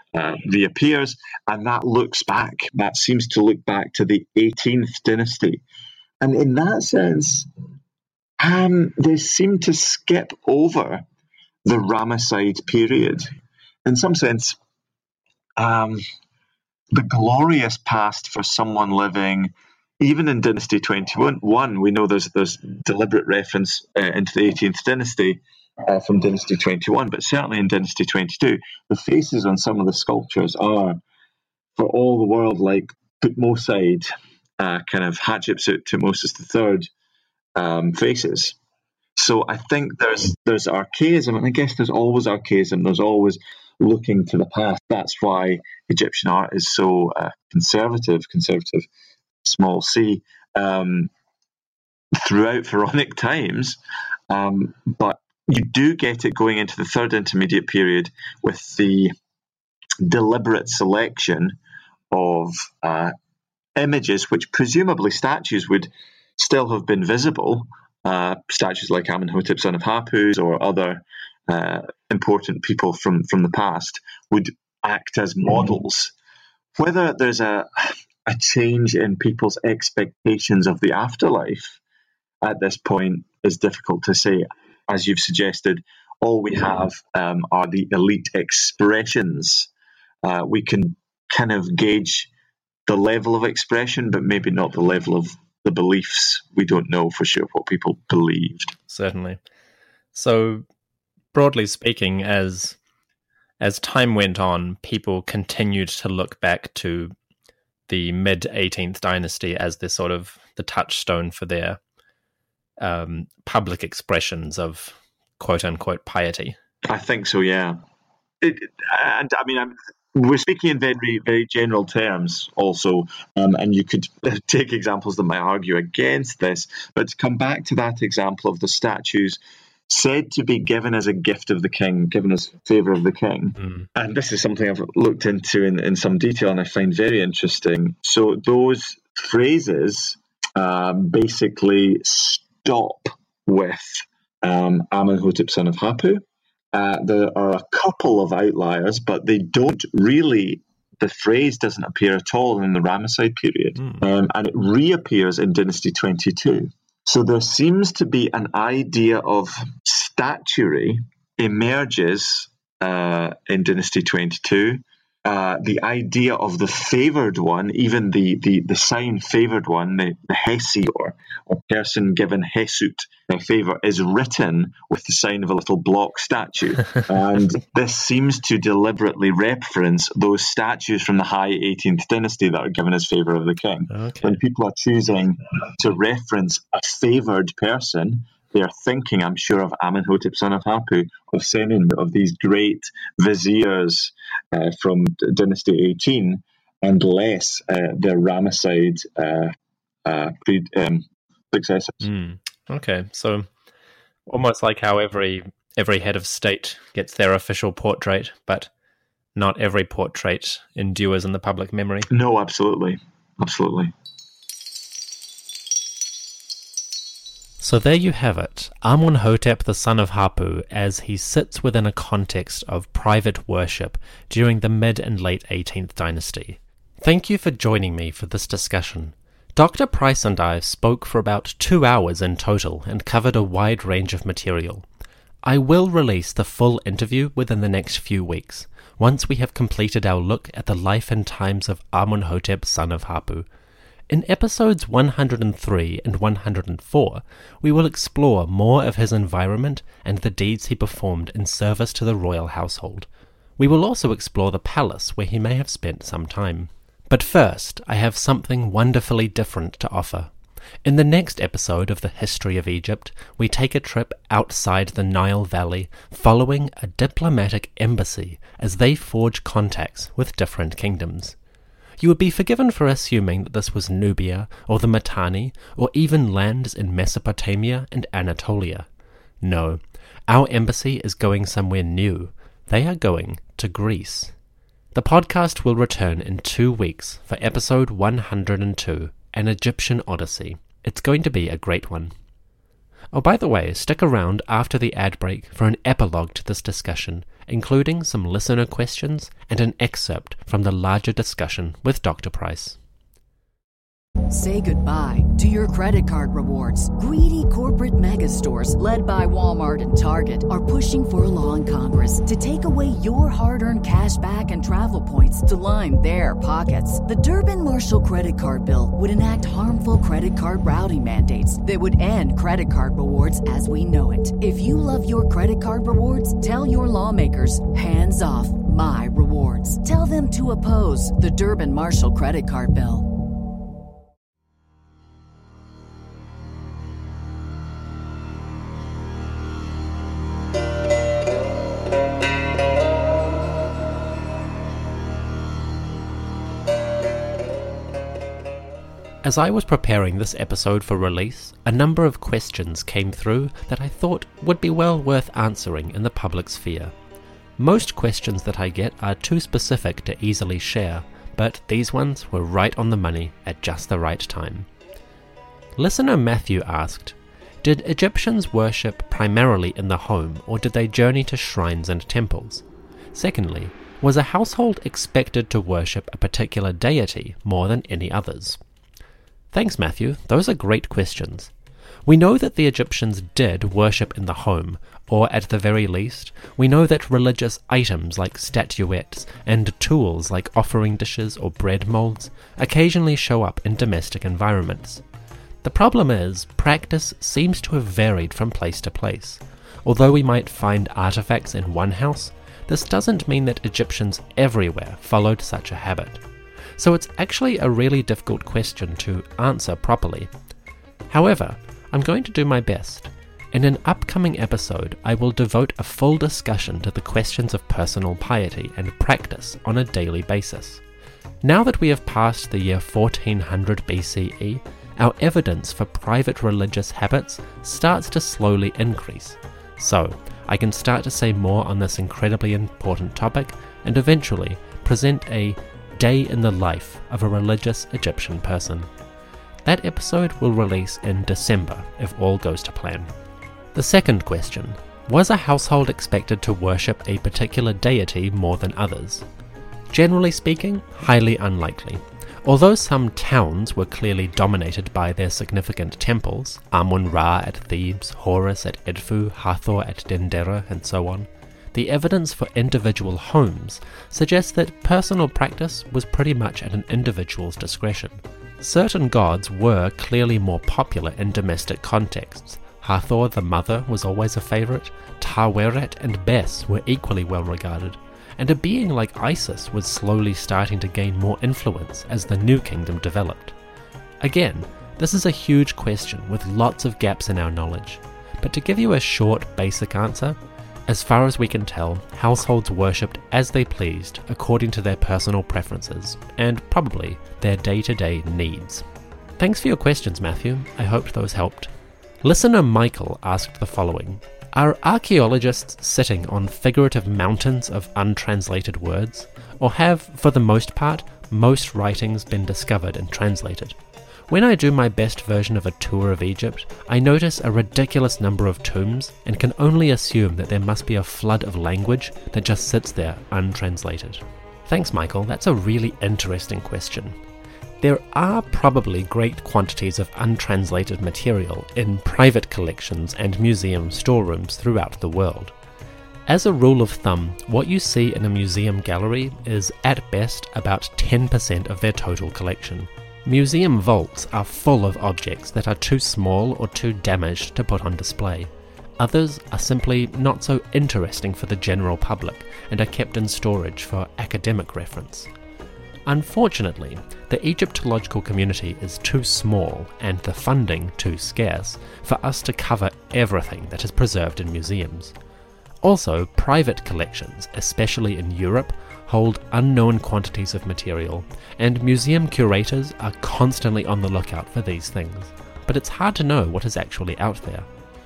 S3: reappears, and that seems to look back to the 18th dynasty. And in that sense, they seem to skip over the Ramesside period. In some sense, the glorious past for someone living, even in Dynasty 21, we know there's deliberate reference into the 18th dynasty from Dynasty 21, but certainly in Dynasty 22, the faces on some of the sculptures are, for all the world, like Thutmose, kind of Hatshepsut, Thutmose III faces. So I think there's archaism, and I guess there's always archaism. There's always looking to the past. That's why Egyptian art is so conservative, small c, throughout pharaonic times. But you do get it going into the Third Intermediate Period with the deliberate selection of images, which presumably statues would still have been visible. Statues like Amenhotep, son of Hapu, or other important people from the past would act as models. Whether there's a change in people's expectations of the afterlife at this point is difficult to say. As you've suggested, all we have are the elite expressions. We can kind of gauge the level of expression, but maybe not the level of the beliefs. We don't know for sure what people believed.
S2: Certainly. So, broadly speaking, as time went on, people continued to look back to the mid-18th dynasty as the sort of the touchstone for their public expressions of quote-unquote piety.
S3: I think so, yeah. We're speaking in very, very general terms also, and you could take examples that might argue against this, but to come back to that example of the statues said to be given as a gift of the king, given as favour of the king. And this is something I've looked into in some detail and I find very interesting. So those phrases basically stop with Amenhotep, son of Hapu. There are a couple of outliers, but they don't really, the phrase doesn't appear at all in the Ramesside period, and it reappears in Dynasty 22. So there seems to be an idea of statuary emerges in Dynasty 22. The idea of the favoured one, even the sign favoured one, the Hesi, or person given Hesut, favour, is written with the sign of a little block statue. And this seems to deliberately reference those statues from the high 18th dynasty that are given as favour of the king.
S2: Okay.
S3: When people are choosing to reference a favoured person, they are thinking, I'm sure, of Amenhotep, son of Hapu, of Senin, of these great viziers from Dynasty 18, and less the Ramesside successors.
S2: Okay, so almost like how every head of state gets their official portrait, but not every portrait endures in the public memory.
S3: No, absolutely.
S2: So there you have it, Amenhotep the son of Hapu, as he sits within a context of private worship during the mid and late 18th dynasty. Thank you for joining me for this discussion. Dr. Price and I spoke for about 2 hours in total and covered a wide range of material. I will release the full interview within the next few weeks, once we have completed our look at the life and times of Amenhotep son of Hapu. In episodes 103 and 104, we will explore more of his environment and the deeds he performed in service to the royal household. We will also explore the palace where he may have spent some time. But first, I have something wonderfully different to offer. In the next episode of the History of Egypt, we take a trip outside the Nile Valley, following a diplomatic embassy as they forge contacts with different kingdoms. You would be forgiven for assuming that this was Nubia, or the Mitanni, or even lands in Mesopotamia and Anatolia. No, our embassy is going somewhere new. They are going to Greece. The podcast will return in 2 weeks for episode 102, An Egyptian Odyssey. It's going to be a great one. Oh, by the way, stick around after the ad break for an epilogue to this discussion, including some listener questions and an excerpt from the larger discussion with Dr. Price.
S1: Say goodbye to your credit card rewards. Greedy corporate mega stores, led by Walmart and Target, are pushing for a law in Congress to take away your hard-earned cash back and travel points to line their pockets. The Durbin-Marshall credit card bill would enact harmful credit card routing mandates that would end credit card rewards as we know it. If you love your credit card rewards, tell your lawmakers, hands off my rewards. Tell them to oppose the Durbin-Marshall credit card bill.
S2: As I was preparing this episode for release, a number of questions came through that I thought would be well worth answering in the public sphere. Most questions that I get are too specific to easily share, but these ones were right on the money at just the right time. Listener Matthew asked, did Egyptians worship primarily in the home, or did they journey to shrines and temples? Secondly, was a household expected to worship a particular deity more than any others? Thanks, Matthew. Those are great questions. We know that the Egyptians did worship in the home, or at the very least, we know that religious items like statuettes and tools like offering dishes or bread molds occasionally show up in domestic environments. The problem is, practice seems to have varied from place to place. Although we might find artifacts in one house, this doesn't mean that Egyptians everywhere followed such a habit. So it's actually a really difficult question to answer properly. However, I'm going to do my best. In an upcoming episode, I will devote a full discussion to the questions of personal piety and practice on a daily basis. Now that we have passed the year 1400 BCE, our evidence for private religious habits starts to slowly increase. So, I can start to say more on this incredibly important topic and eventually present a day in the life of a religious Egyptian person. That episode will release in December if all goes to plan. The second question, was a household expected to worship a particular deity more than others? Generally speaking, highly unlikely. Although some towns were clearly dominated by their significant temples, Amun-Ra at Thebes, Horus at Edfu, Hathor at Dendera, and so on, the evidence for individual homes suggests that personal practice was pretty much at an individual's discretion. Certain gods were clearly more popular in domestic contexts. Hathor the mother was always a favourite, Taweret and Bes were equally well regarded, and a being like Isis was slowly starting to gain more influence as the New Kingdom developed. Again, this is a huge question with lots of gaps in our knowledge, but to give you a short, basic answer, as far as we can tell, households worshipped as they pleased according to their personal preferences, and probably their day-to-day needs. Thanks for your questions, Matthew. I hoped those helped. Listener Michael asked the following. Are archaeologists sitting on figurative mountains of untranslated words, or have, for the most part, most writings been discovered and translated? When I do my best version of a tour of Egypt, I notice a ridiculous number of tombs and can only assume that there must be a flood of language that just sits there untranslated. Thanks, Michael. That's a really interesting question. There are probably great quantities of untranslated material in private collections and museum storerooms throughout the world. As a rule of thumb, what you see in a museum gallery is at best about 10% of their total collection. Museum vaults are full of objects that are too small or too damaged to put on display. Others are simply not so interesting for the general public and are kept in storage for academic reference. Unfortunately, the Egyptological community is too small and the funding too scarce for us to cover everything that is preserved in museums. Also, private collections, especially in Europe, hold unknown quantities of material, and museum curators are constantly on the lookout for these things, but it's hard to know what is actually out there.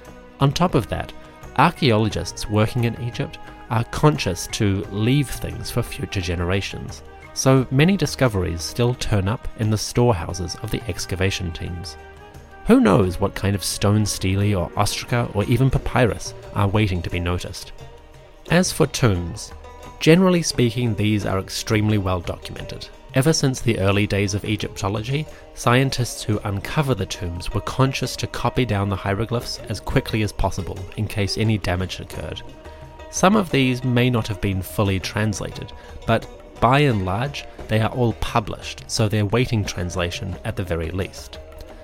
S2: On top of that, archaeologists working in Egypt are conscious to leave things for future generations, so many discoveries still turn up in the storehouses of the excavation teams. Who knows what kind of stone stele or ostraca or even papyrus are waiting to be noticed. As for tombs, generally speaking, these are extremely well documented. Ever since the early days of Egyptology, scientists who uncover the tombs were conscious to copy down the hieroglyphs as quickly as possible in case any damage occurred. Some of these may not have been fully translated, but by and large, they are all published, so they're waiting translation at the very least.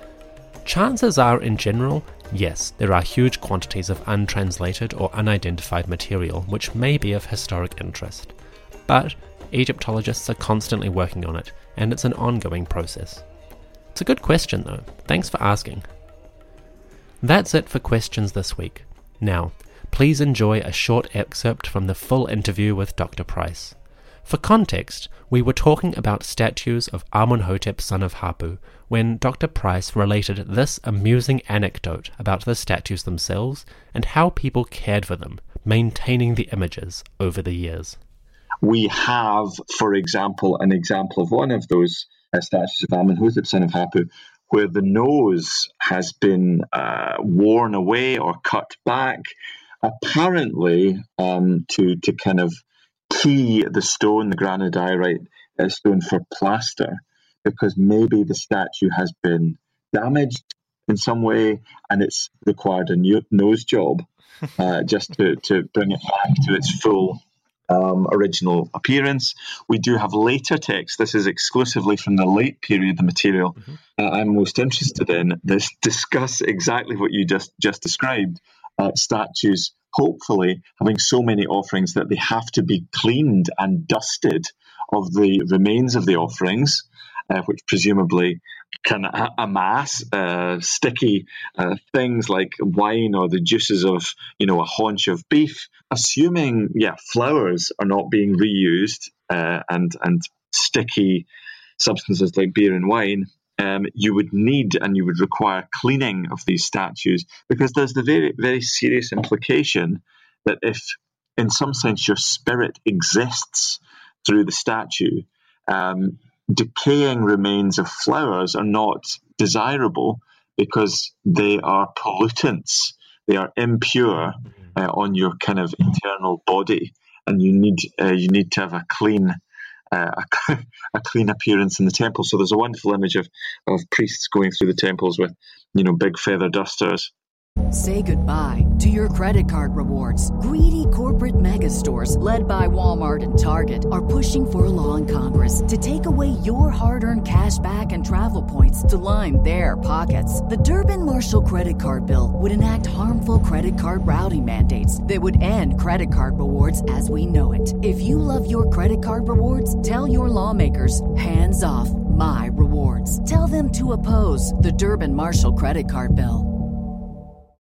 S2: Chances are, in general, yes, there are huge quantities of untranslated or unidentified material which may be of historic interest. But Egyptologists are constantly working on it, and it's an ongoing process. It's a good question though, thanks for asking. That's it for questions this week. Now, please enjoy a short excerpt from the full interview with Dr. Price. For context, we were talking about statues of Amenhotep, son of Hapu, when Dr. Price related this amusing anecdote about the statues themselves and how people cared for them, maintaining the images over the years.
S3: We have, for example, an example of one of those statues of Amenhotep, son of Hapu, where the nose has been worn away or cut back, apparently to kind of key the stone, the granodiorite stone, for plaster, because maybe the statue has been damaged in some way and it's required a new nose job just to bring it back to its full original appearance. We do have later texts. This is exclusively from the late period, the material I'm most interested in. This discuss exactly what you just described. Statues hopefully having so many offerings that they have to be cleaned and dusted of the remains of the offerings, which presumably can amass sticky things like wine or the juices of, a haunch of beef. Assuming, flowers are not being reused and sticky substances like beer and wine, you would need and you would require cleaning of these statues, because there's the very, very serious implication that if, in some sense, your spirit exists through the statue, decaying remains of flowers are not desirable because they are pollutants. They are impure on your kind of internal body, and you need to have a clean appearance in the temple. So there's a wonderful image of priests going through the temples with, big feather dusters.
S1: Say goodbye to your credit card rewards. Greedy corporate mega stores, led by Walmart and Target, are pushing for a law in Congress to take away your hard-earned cash back and travel points to line their pockets. The Durbin-Marshall credit card bill would enact harmful credit card routing mandates that would end credit card rewards as we know it. If you love your credit card rewards, tell your lawmakers, hands off my rewards. Tell them to oppose the Durbin-Marshall credit card bill.